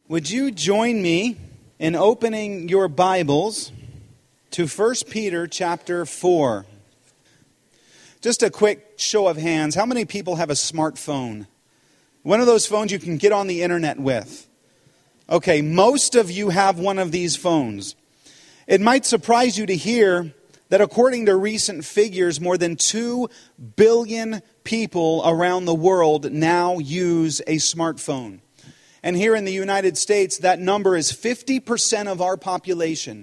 Would you join me in opening your Bibles to 1 Peter chapter 4? Just a quick show of hands. How many people have a smartphone? One of those phones you can get on the internet with. Okay, most of you have one of these phones. It might surprise you to hear that according to recent figures, more than 2 billion people around the world now use a smartphone. And here in the United States, that number is 50% of our population.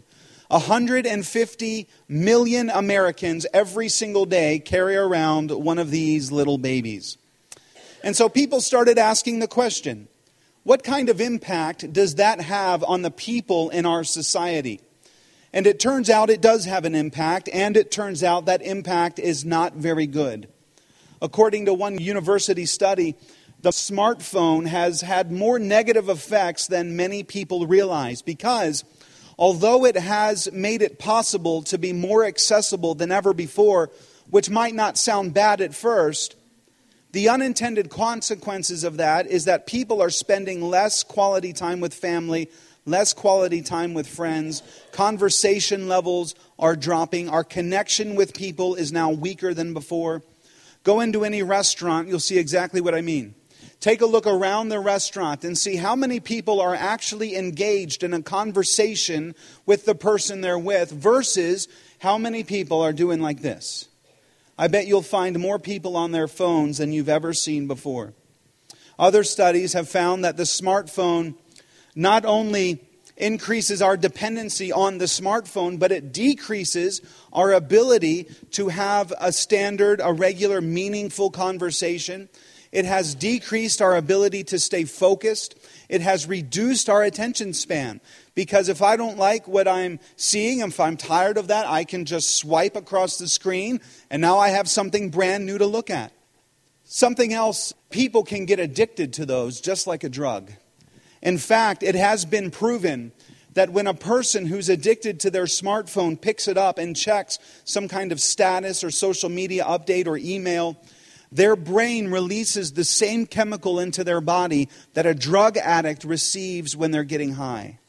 150 million Americans every single day carry around one of these little babies. And so people started asking the question, what kind of impact does that have on the people in our society? And it turns out it does have an impact, and it turns out that impact is not very good. According to one university study, the smartphone has had more negative effects than many people realize because although it has made it possible to be more accessible than ever before, which might not sound bad at first, the unintended consequences of that is that people are spending less quality time with family, less quality time with friends, conversation levels are dropping, our connection with people is now weaker than before. Go into any restaurant, you'll see exactly what I mean. Take a look around the restaurant and see how many people are actually engaged in a conversation with the person they're with versus how many people are doing like this. I bet you'll find more people on their phones than you've ever seen before. Other studies have found that the smartphone not only increases our dependency on the smartphone, but it decreases our ability to have a standard, a regular, meaningful conversation. It has decreased our ability to stay focused. It has reduced our attention span. Because if I don't like what I'm seeing, if I'm tired of that, I can just swipe across the screen and now I have something brand new to look at. Something else, people can get addicted to those just like a drug. In fact, it has been proven that when a person who's addicted to their smartphone picks it up and checks some kind of status or social media update or email, their brain releases the same chemical into their body that a drug addict receives when they're getting high.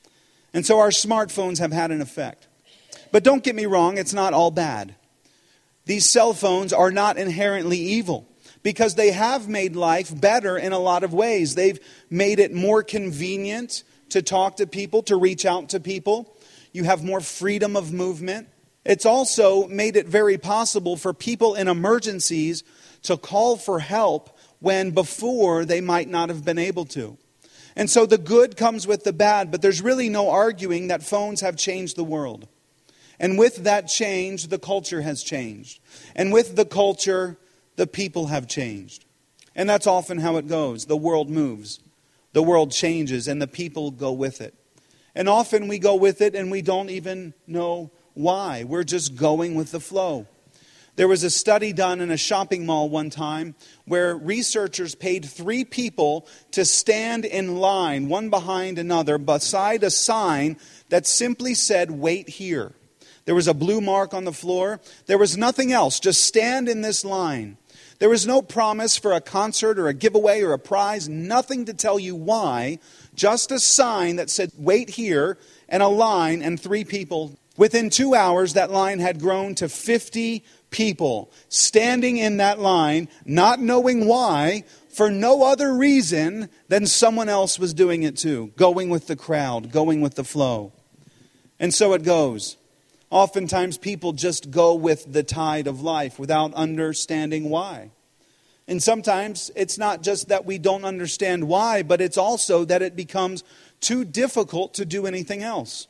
And so our smartphones have had an effect. But don't get me wrong, it's not all bad. These cell phones are not inherently evil because they have made life better in a lot of ways. They've made it more convenient to talk to people, to reach out to people. You have more freedom of movement. It's also made it very possible for people in emergencies to call for help when before they might not have been able to. And so the good comes with the bad, but there's really no arguing that phones have changed the world. And with that change, the culture has changed. And with the culture, the people have changed. And that's often how it goes. The world moves. The world changes and the people go with it. And often we go with it and we don't even know why. We're just going with the flow. There was a study done in a shopping mall one time where researchers paid 3 people to stand in line, one behind another, beside a sign that simply said, "Wait here." There was a blue mark on the floor. There was nothing else. Just stand in this line. There was no promise for a concert or a giveaway or a prize. Nothing to tell you why. Just a sign that said, "Wait here," and a line and 3 people. Within 2 hours, that line had grown to 50 people standing in that line, not knowing why, for no other reason than someone else was doing it too, going with the crowd, going with the flow. And so it goes. Oftentimes people just go with the tide of life without understanding why. And sometimes it's not just that we don't understand why, but it's also that it becomes too difficult to do anything else.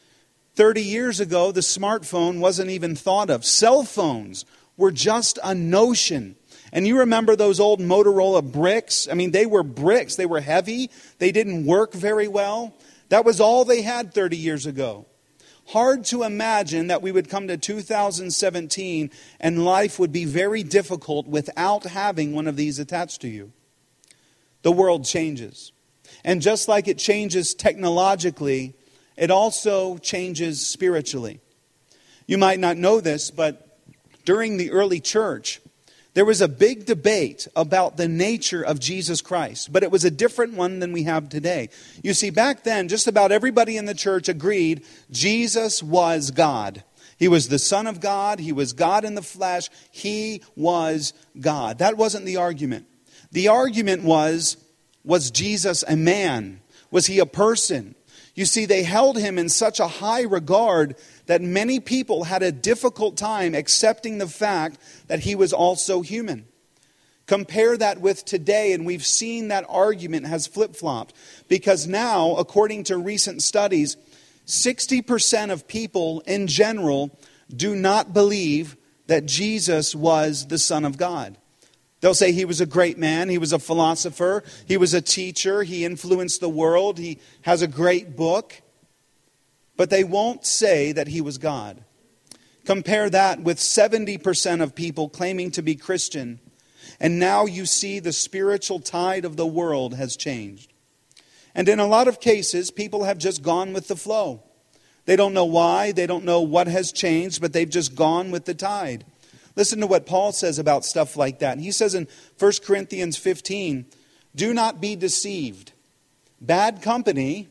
30 years ago, the smartphone wasn't even thought of. Cell phones were just a notion. And you remember those old Motorola bricks? I mean, they were bricks. They were heavy. They didn't work very well. That was all they had 30 years ago. Hard to imagine that we would come to 2017 and life would be very difficult without having one of these attached to you. The world changes. And just like it changes technologically, it also changes spiritually. You might not know this, but during the early church, There was a big debate about the nature of Jesus Christ, but it was a different one than we have today. You see, back then, just about everybody in the church agreed Jesus was God. He was the Son of God. He was God in the flesh. He was God. That wasn't the argument. The argument was Jesus a man? Was he a person? You see, they held him in such a high regard that many people had a difficult time accepting the fact that he was also human. Compare that with today, and we've seen that argument has flip-flopped. Because now, according to recent studies, 60% of people in general do not believe that Jesus was the Son of God. They'll say he was a great man, he was a philosopher, he was a teacher, he influenced the world, he has a great book. But they won't say that he was God. Compare that with 70% of people claiming to be Christian. And now you see the spiritual tide of the world has changed. And in a lot of cases, people have just gone with the flow. They don't know why, they don't know what has changed, but they've just gone with the tide. Listen to what Paul says about stuff like that. He says in 1 Corinthians 15, "Do not be deceived. Bad company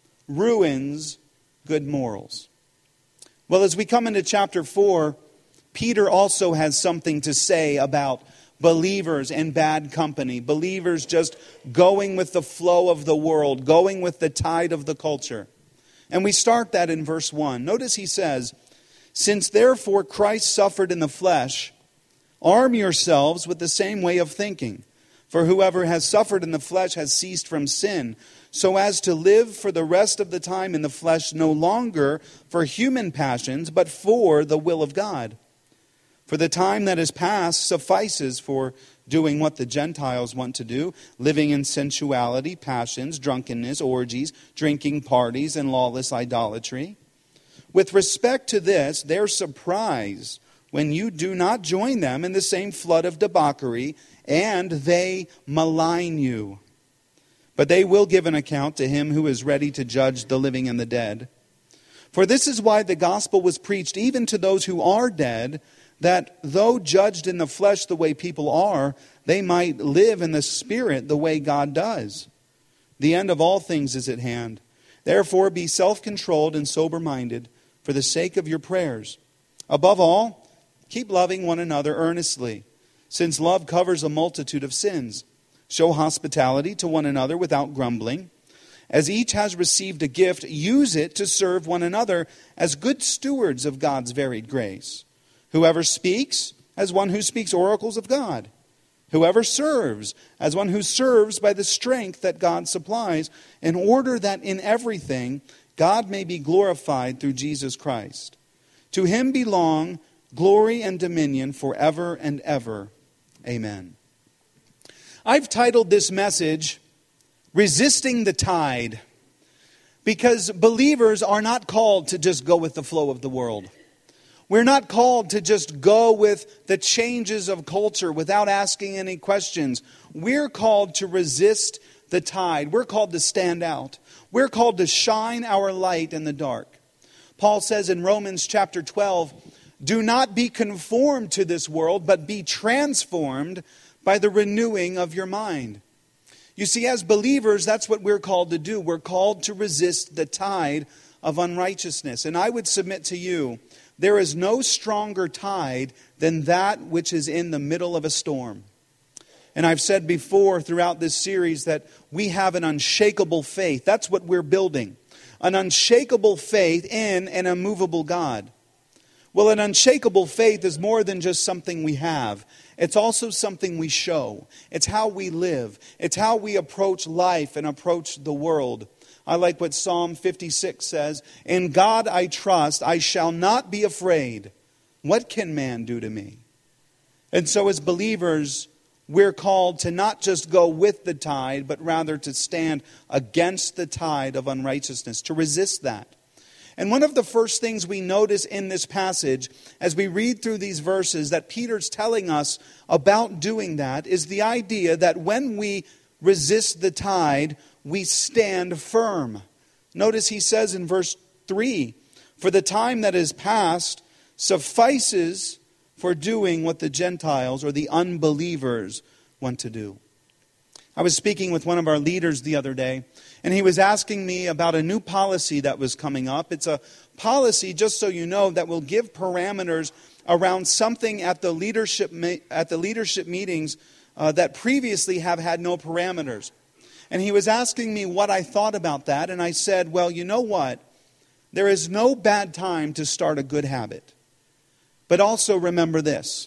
ruins good morals." Well, as we come into chapter 4, Peter also has something to say about believers and bad company. Believers just going with the flow of the world, going with the tide of the culture. And we start that in verse 1. Notice he says, "Since therefore Christ suffered in the flesh, arm yourselves with the same way of thinking. For whoever has suffered in the flesh has ceased from sin, so as to live for the rest of the time in the flesh no longer for human passions, but for the will of God. For the time that is past suffices for doing what the Gentiles want to do, living in sensuality, passions, drunkenness, orgies, drinking parties, and lawless idolatry. With respect to this, they're surprised when you do not join them in the same flood of debauchery, and they malign you. But they will give an account to him who is ready to judge the living and the dead. For this is why the gospel was preached even to those who are dead, that though judged in the flesh the way people are, they might live in the spirit the way God does. The end of all things is at hand. Therefore be self-controlled and sober-minded for the sake of your prayers. Above all, keep loving one another earnestly, since love covers a multitude of sins. Show hospitality to one another without grumbling. As each has received a gift, use it to serve one another as good stewards of God's varied grace. Whoever speaks, as one who speaks oracles of God. Whoever serves, as one who serves by the strength that God supplies, in order that in everything God may be glorified through Jesus Christ. To him belong glory and dominion forever and ever. Amen. I've titled this message, Resisting the Tide, because believers are not called to just go with the flow of the world. We're not called to just go with the changes of culture without asking any questions. We're called to resist the tide. We're called to stand out. We're called to shine our light in the dark. Paul says in Romans chapter 12, "Do not be conformed to this world, but be transformed by the renewing of your mind." You see, as believers, that's what we're called to do. We're called to resist the tide of unrighteousness. And I would submit to you, there is no stronger tide than that which is in the middle of a storm. And I've said before throughout this series that we have an unshakable faith. That's what we're building. An unshakable faith in an immovable God. Well, an unshakable faith is more than just something we have. It's also something we show. It's how we live. It's how we approach life and approach the world. I like what Psalm 56 says, "In God I trust, I shall not be afraid. What can man do to me?" And so as believers, we're called to not just go with the tide, but rather to stand against the tide of unrighteousness, to resist that. And one of the first things we notice in this passage, as we read through these verses, that Peter's telling us about doing that, is the idea that when we resist the tide, we stand firm. Notice he says in verse 3, "For the time that is past suffices for doing what the Gentiles or the unbelievers want to do. I was speaking with one of our leaders the other day, and he was asking me about a new policy that was coming up. It's a policy, just so you know, that will give parameters around something at the leadership meetings that previously have had no parameters. And he was asking me what I thought about that, and I said, well, you know what? There is no bad time to start a good habit. But also remember this.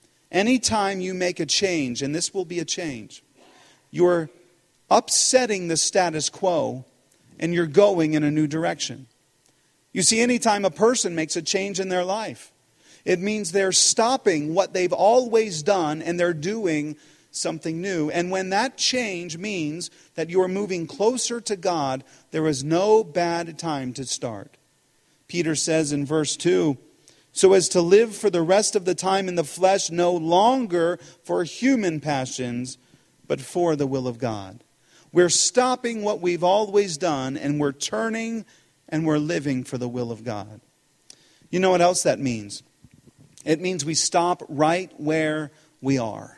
Anytime you make a change, and this will be a change, you're upsetting the status quo and you're going in a new direction. You see, anytime a person makes a change in their life, it means they're stopping what they've always done and they're doing something new. And when that change means that you are moving closer to God, there is no bad time to start. Peter says in verse 2, so as to live for the rest of the time in the flesh, no longer for human passions, but for the will of God. We're stopping what we've always done, and we're turning and we're living for the will of God. You know what else that means? It means we stop right where we are.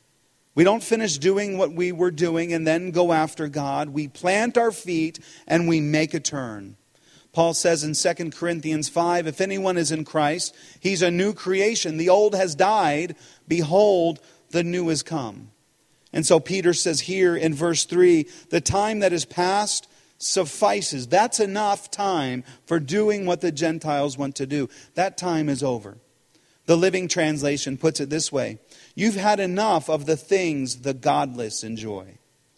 We don't finish doing what we were doing and then go after God. We plant our feet and we make a turn. Paul says in 2 Corinthians 5, if anyone is in Christ, he's a new creation. The old has died. Behold, the new has come. And so Peter says here in verse 3, the time that is past suffices. That's enough time for doing what the Gentiles want to do. That time is over. The Living Translation puts it this way. You've had enough of the things the godless enjoy.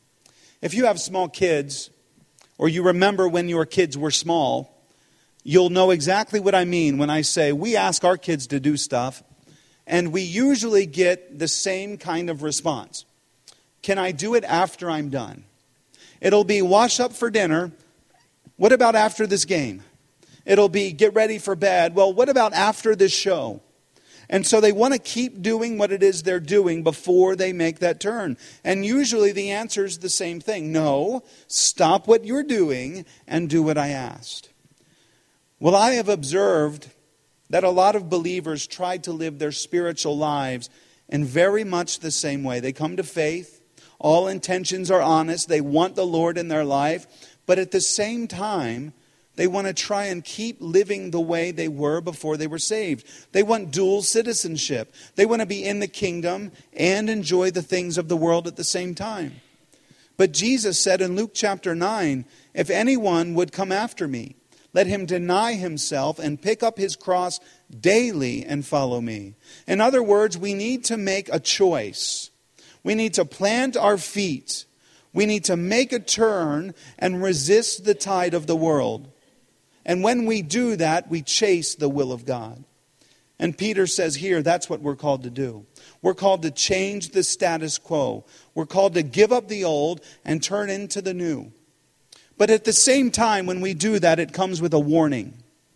If you have small kids, or you remember when your kids were small, you'll know exactly what I mean when I say we ask our kids to do stuff, and we usually get the same kind of response. Can I do it after I'm done? It'll be wash up for dinner. What about after this game? It'll be get ready for bed. Well, what about after this show? And so they want to keep doing what it is they're doing before they make that turn. And usually the answer is the same thing. No, stop what you're doing and do what I asked. Well, I have observed that a lot of believers try to live their spiritual lives in very much the same way. They come to faith. All intentions are honest. They want the Lord in their life. But at the same time, they want to try and keep living the way they were before they were saved. They want dual citizenship. They want to be in the kingdom and enjoy the things of the world at the same time. But Jesus said in Luke chapter 9, if anyone would come after me, let him deny himself and pick up his cross daily and follow me. In other words, we need to make a choice. We need to plant our feet. We need to make a turn and resist the tide of the world. And when we do that, we chase the will of God. And Peter says here, that's what we're called to do. We're called to change the status quo. We're called to give up the old and turn into the new. But at the same time, when we do that, it comes with a warning.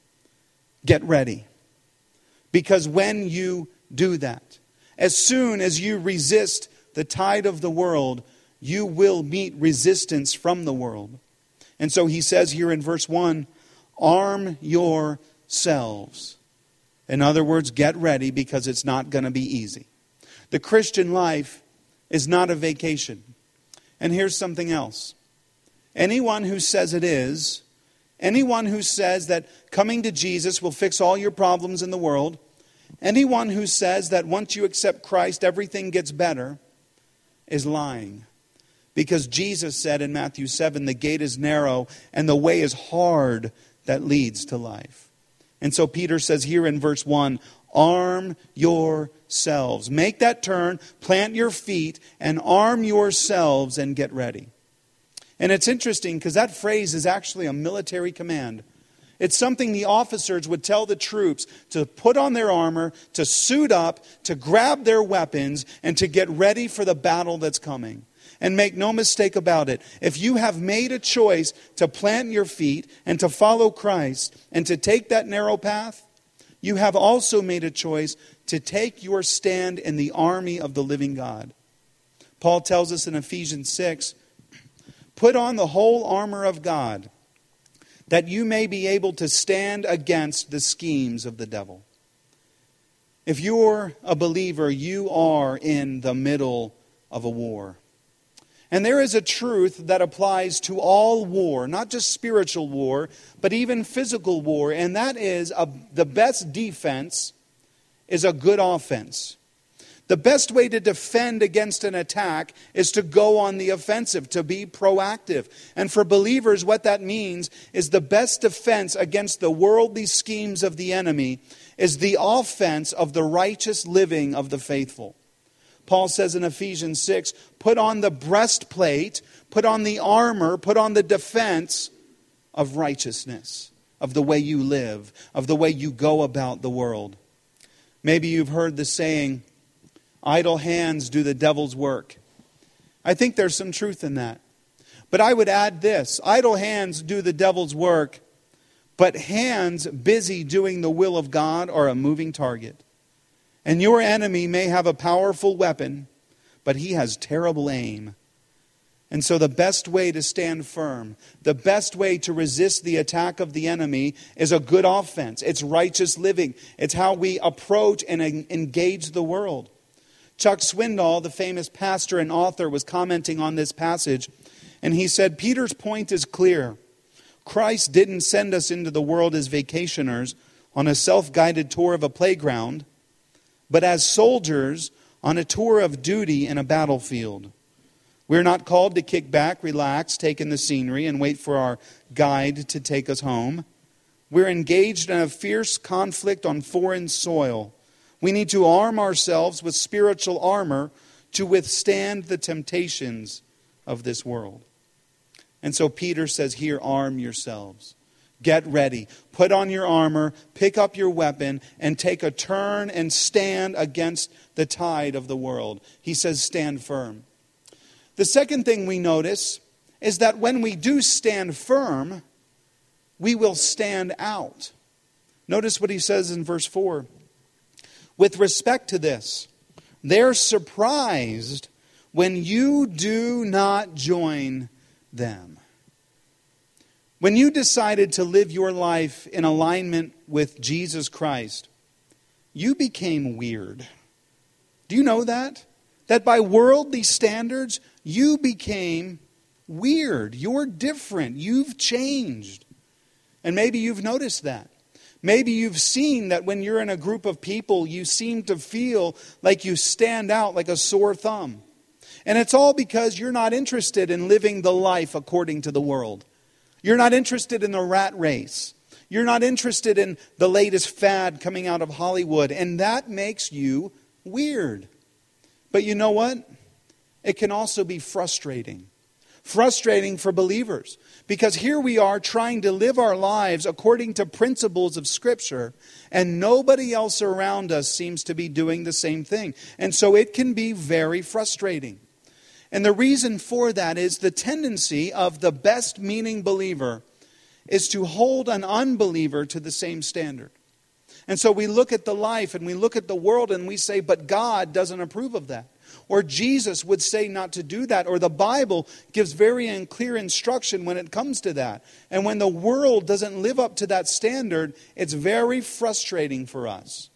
Get ready. Because when you do that, as soon as you resist the tide of the world, you will meet resistance from the world. And so he says here in verse 1, arm yourselves. In other words, get ready because it's not going to be easy. The Christian life is not a vacation. And here's something else. Anyone who says it is, anyone who says that coming to Jesus will fix all your problems in the world, anyone who says that once you accept Christ, everything gets better, is lying. Because Jesus said in Matthew 7, the gate is narrow and the way is hard that leads to life. And so Peter says here in verse 1, arm yourselves. Make that turn, plant your feet, and arm yourselves and get ready. And it's interesting because that phrase is actually a military command. It's something the officers would tell the troops to put on their armor, to suit up, to grab their weapons, and to get ready for the battle that's coming. And make no mistake about it, if you have made a choice to plant your feet and to follow Christ and to take that narrow path, you have also made a choice to take your stand in the army of the living God. Paul tells us in Ephesians 6, put on the whole armor of God, that you may be able to stand against the schemes of the devil. If you're a believer, you are in the middle of a war. And there is a truth that applies to all war, not just spiritual war, but even physical war. And that is the best defense is a good offense. The best way to defend against an attack is to go on the offensive, to be proactive. And for believers, what that means is the best defense against the worldly schemes of the enemy is the offense of the righteous living of the faithful. Paul says in Ephesians 6, put on the breastplate, put on the armor, put on the defense of righteousness, of the way you live, of the way you go about the world. Maybe you've heard the saying, idle hands do the devil's work. I think there's some truth in that. But I would add this, idle hands do the devil's work, but hands busy doing the will of God are a moving target. And your enemy may have a powerful weapon, but he has terrible aim. And so the best way to stand firm, the best way to resist the attack of the enemy is a good offense. It's righteous living. It's how we approach and engage the world. Chuck Swindoll, the famous pastor and author, was commenting on this passage, and he said, Peter's point is clear. Christ didn't send us into the world as vacationers on a self-guided tour of a playground, but as soldiers on a tour of duty in a battlefield. We're not called to kick back, relax, take in the scenery, and wait for our guide to take us home. We're engaged in a fierce conflict on foreign soil. We need to arm ourselves with spiritual armor to withstand the temptations of this world. And so Peter says here, arm yourselves. Get ready. Put on your armor, pick up your weapon, and take a turn and stand against the tide of the world. He says, stand firm. The second thing we notice is that when we do stand firm, we will stand out. Notice what he says in verse 4. With respect to this, they're surprised when you do not join them. When you decided to live your life in alignment with Jesus Christ, you became weird. Do you know that? That by worldly standards, you became weird. You're different. You've changed. And maybe you've noticed that. Maybe you've seen that when you're in a group of people, you seem to feel like you stand out like a sore thumb. And it's all because you're not interested in living the life according to the world. You're not interested in the rat race. You're not interested in the latest fad coming out of Hollywood. And that makes you weird. But you know what? It can also be frustrating. Frustrating for believers. Because here we are trying to live our lives according to principles of Scripture, and nobody else around us seems to be doing the same thing. And so it can be very frustrating. And the reason for that is the tendency of the best meaning believer is to hold an unbeliever to the same standard. And so we look at the life and we look at the world and we say, but God doesn't approve of that. Or Jesus would say not to do that. Or the Bible gives very clear instruction when it comes to that. And when the world doesn't live up to that standard, it's very frustrating for us.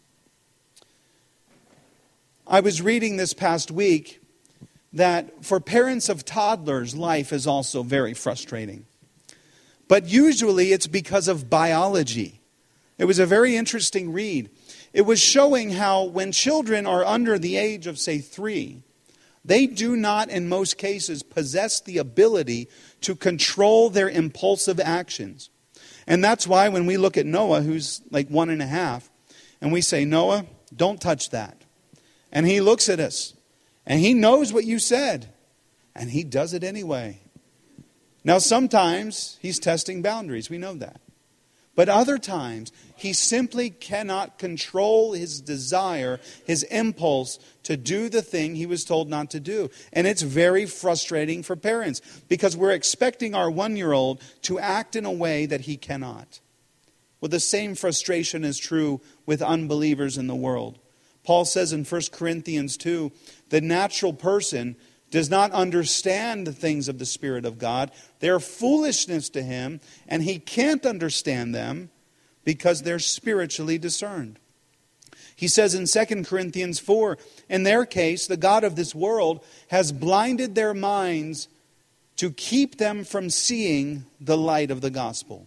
I was reading this past week that for parents of toddlers, life is also very frustrating. But usually it's because of biology. It was a very interesting read. It was showing how when children are under the age of, say, 3, they do not, in most cases, possess the ability to control their impulsive actions. And that's why when we look at Noah, who's like 1.5, and we say, Noah, don't touch that. And he looks at us, and he knows what you said, and he does it anyway. Now, sometimes he's testing boundaries. We know that. But other times, he simply cannot control his desire, his impulse to do the thing he was told not to do. And it's very frustrating for parents because we're expecting our 1-year-old to act in a way that he cannot. Well, the same frustration is true with unbelievers in the world. Paul says in 1 Corinthians 2, the natural person does not understand the things of the Spirit of God. They're foolishness to him, and he can't understand them because they're spiritually discerned. He says in 2 Corinthians 4, in their case, the God of this world has blinded their minds to keep them from seeing the light of the gospel.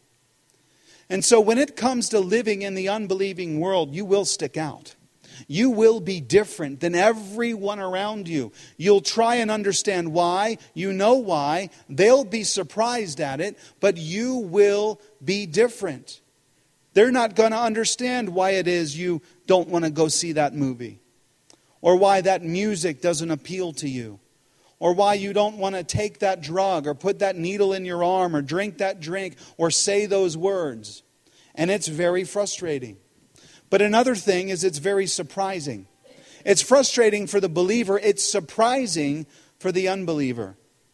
And so when it comes to living in the unbelieving world, you will stick out. You will be different than everyone around you. You'll try and understand why. You know why. They'll be surprised at it, but you will be different. They're not going to understand why it is you don't want to go see that movie, or why that music doesn't appeal to you, or why you don't want to take that drug or put that needle in your arm or drink that drink or say those words. And it's very frustrating. But another thing is it's very surprising. It's frustrating for the believer. It's surprising for the unbeliever.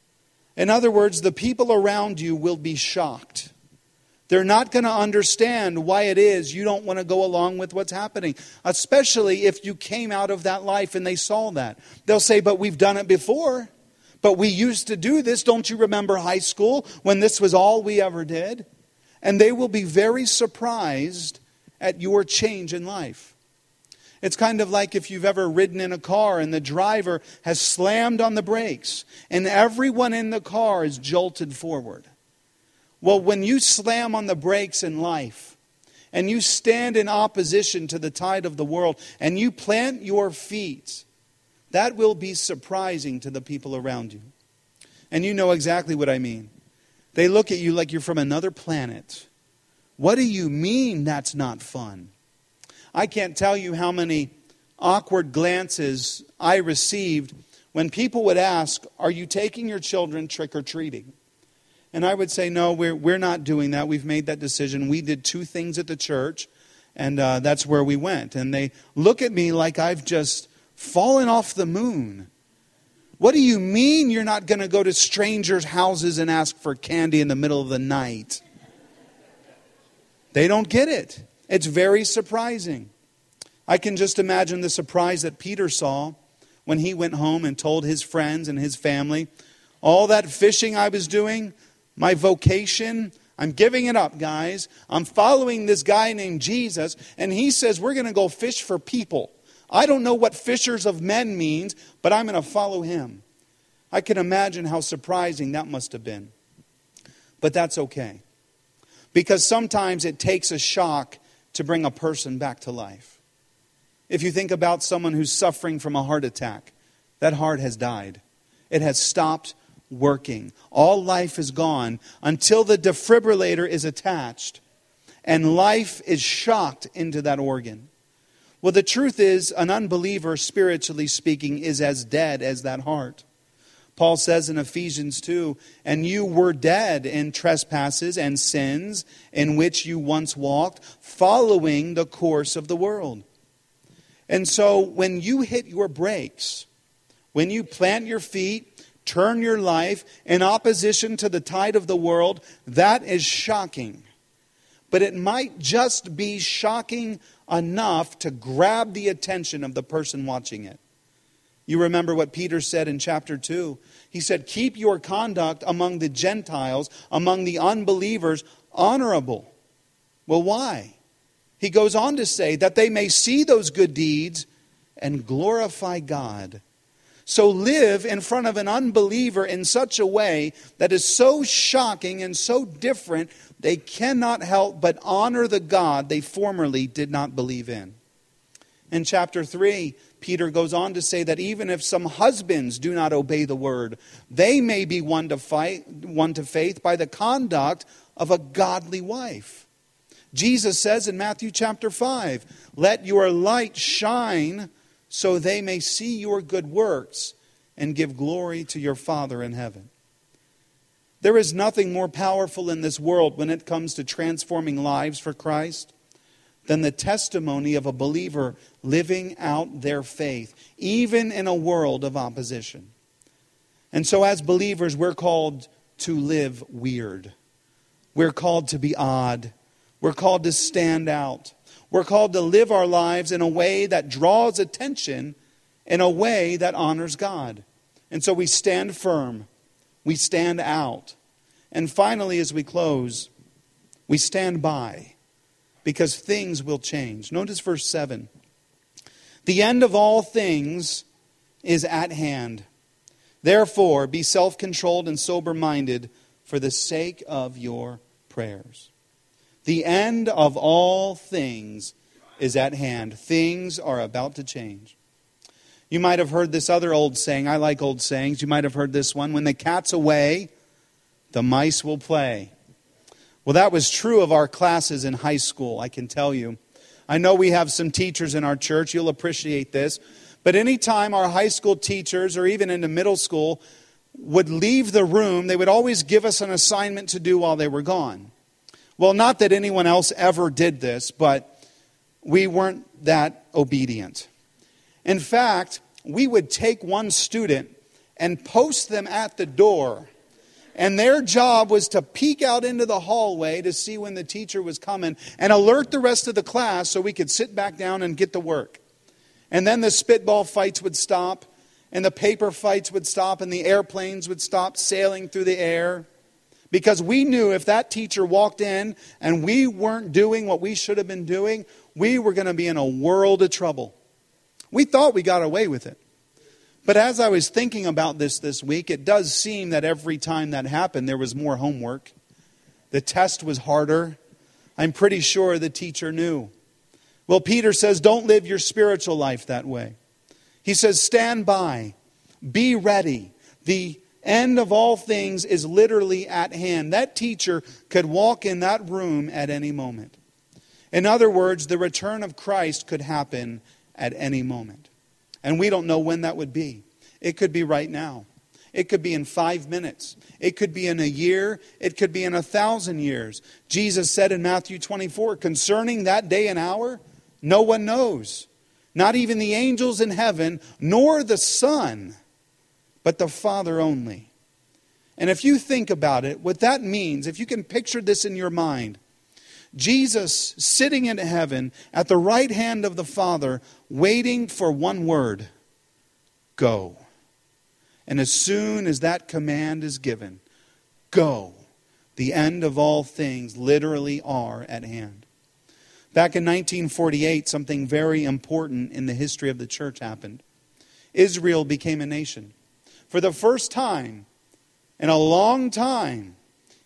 In other words, the people around you will be shocked. They're not going to understand why it is you don't want to go along with what's happening, especially if you came out of that life and they saw that. They'll say, but we've done it before. But we used to do this. Don't you remember high school when this was all we ever did? And they will be very surprised at your change in life. It's kind of like if you've ever ridden in a car and the driver has slammed on the brakes and everyone in the car is jolted forward. Well, when you slam on the brakes in life and you stand in opposition to the tide of the world and you plant your feet, that will be surprising to the people around you. And you know exactly what I mean. They look at you like you're from another planet. What do you mean that's not fun? I can't tell you how many awkward glances I received when people would ask, are you taking your children trick-or-treating? And I would say, no, we're not doing that. We've made that decision. We did 2 things at the church, and that's where we went. And they look at me like I've just fallen off the moon. What do you mean you're not going to go to strangers' houses and ask for candy in the middle of the night? They don't get it. It's very surprising. I can just imagine the surprise that Peter saw when he went home and told his friends and his family, all that fishing I was doing, my vocation, I'm giving it up, guys. I'm following this guy named Jesus, and he says we're going to go fish for people. I don't know what fishers of men means, but I'm going to follow him. I can imagine how surprising that must have been. But that's okay. Because sometimes it takes a shock to bring a person back to life. If you think about someone who's suffering from a heart attack, that heart has died. It has stopped working. All life is gone until the defibrillator is attached and life is shocked into that organ. Well, the truth is, an unbeliever, spiritually speaking, is as dead as that heart. Paul says in Ephesians 2, and you were dead in trespasses and sins in which you once walked, following the course of the world. And so when you hit your brakes, when you plant your feet, turn your life in opposition to the tide of the world, that is shocking. But it might just be shocking enough to grab the attention of the person watching it. You remember what Peter said in chapter 2. He said, keep your conduct among the Gentiles, among the unbelievers, honorable. Well, why? He goes on to say that they may see those good deeds and glorify God. So live in front of an unbeliever in such a way that is so shocking and so different, they cannot help but honor the God they formerly did not believe in. In chapter 3, Peter goes on to say that even if some husbands do not obey the word, they may be won to faith by the conduct of a godly wife. Jesus says in Matthew chapter 5, let your light shine so they may see your good works and give glory to your Father in heaven. There is nothing more powerful in this world when it comes to transforming lives for Christ than the testimony of a believer living out their faith, even in a world of opposition. And so as believers, we're called to live weird. We're called to be odd. We're called to stand out. We're called to live our lives in a way that draws attention, in a way that honors God. And so we stand firm. We stand out. And finally, as we close, we stand by. Because things will change. Notice verse 7. The end of all things is at hand. Therefore, be self-controlled and sober-minded for the sake of your prayers. The end of all things is at hand. Things are about to change. You might have heard this other old saying. I like old sayings. You might have heard this one. When the cat's away, the mice will play. Well, that was true of our classes in high school, I can tell you. I know we have some teachers in our church. You'll appreciate this. But anytime our high school teachers, or even into middle school, would leave the room, they would always give us an assignment to do while they were gone. Well, not that anyone else ever did this, but we weren't that obedient. In fact, we would take one student and post them at the door. And their job was to peek out into the hallway to see when the teacher was coming and alert the rest of the class so we could sit back down and get to work. And then the spitball fights would stop, and the paper fights would stop, and the airplanes would stop sailing through the air. Because we knew if that teacher walked in and we weren't doing what we should have been doing, we were going to be in a world of trouble. We thought we got away with it. But as I was thinking about this week, it does seem that every time that happened, there was more homework. The test was harder. I'm pretty sure the teacher knew. Well, Peter says, don't live your spiritual life that way. He says, stand by. Be ready. The end of all things is literally at hand. That teacher could walk in that room at any moment. In other words, the return of Christ could happen at any moment. And we don't know when that would be. It could be right now. It could be in 5 minutes. It could be in a year. It could be in 1,000 years. Jesus said in Matthew 24, concerning that day and hour, no one knows. Not even the angels in heaven, nor the Son, but the Father only. And if you think about it, what that means, if you can picture this in your mind, Jesus sitting in heaven at the right hand of the Father, waiting for one word, go. And as soon as that command is given, go, the end of all things literally are at hand. Back in 1948, something very important in the history of the church happened. Israel became a nation. For the first time in a long time,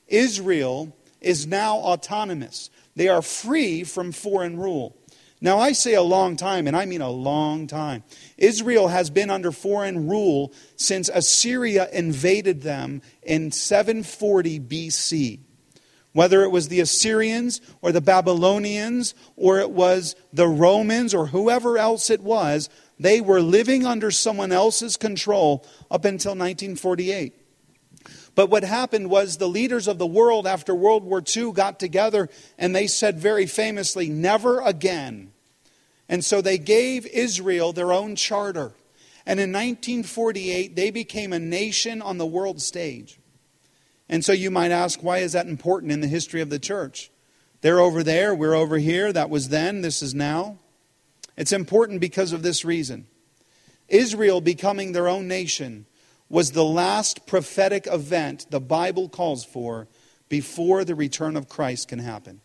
Israel is now autonomous. They are free from foreign rule. Now I say a long time, and I mean a long time. Israel has been under foreign rule since Assyria invaded them in 740 BC. Whether it was the Assyrians or the Babylonians or it was the Romans or whoever else it was, they were living under someone else's control up until 1948. But what happened was the leaders of the world after World War II got together and they said very famously, never again. And so they gave Israel their own charter. And in 1948, they became a nation on the world stage. And so you might ask, why is that important in the history of the church? They're over there, we're over here. That was then, this is now. It's important because of this reason. Israel becoming their own nation was the last prophetic event the Bible calls for before the return of Christ can happen.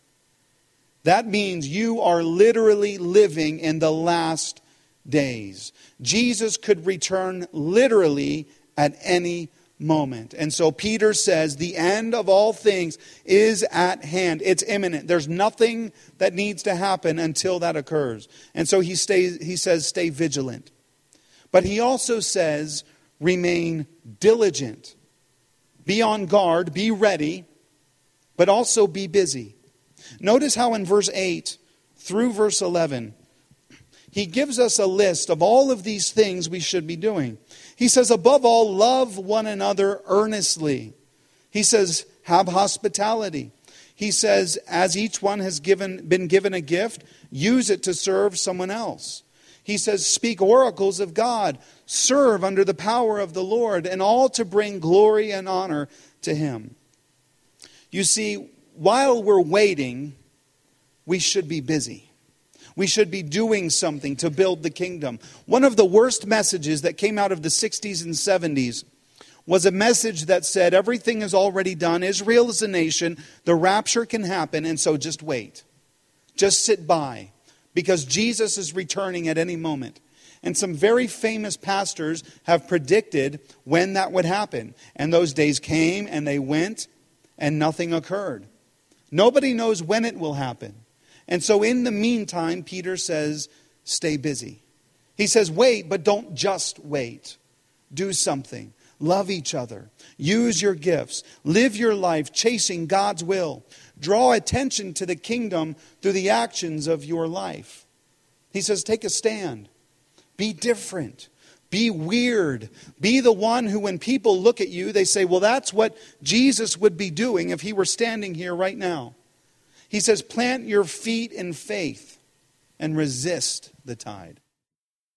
That means you are literally living in the last days. Jesus could return literally at any moment. And so Peter says the end of all things is at hand. It's imminent. There's nothing that needs to happen until that occurs. And so he says stay vigilant. But he also says remain diligent. Be on guard, be ready, but also be busy. Notice how in verse 8 through verse 11, he gives us a list of all of these things we should be doing. He says, above all, love one another earnestly. He says, have hospitality. He says, as each one has been given a gift, use it to serve someone else. He says, speak oracles of God, serve under the power of the Lord, and all to bring glory and honor to Him. You see, while we're waiting, we should be busy. We should be doing something to build the kingdom. One of the worst messages that came out of the 60s and 70s was a message that said everything is already done. Israel is a nation. The rapture can happen, and so just wait. Just sit by, because Jesus is returning at any moment. And some very famous pastors have predicted when that would happen. And those days came and they went and nothing occurred. Nobody knows when it will happen. And so in the meantime, Peter says, stay busy. He says, wait, but don't just wait. Do something. Love each other. Use your gifts. Live your life chasing God's will. Draw attention to the kingdom through the actions of your life. He says, take a stand. Be different. Be weird. Be the one who, when people look at you, they say, well, that's what Jesus would be doing if he were standing here right now. He says, plant your feet in faith and resist the tide.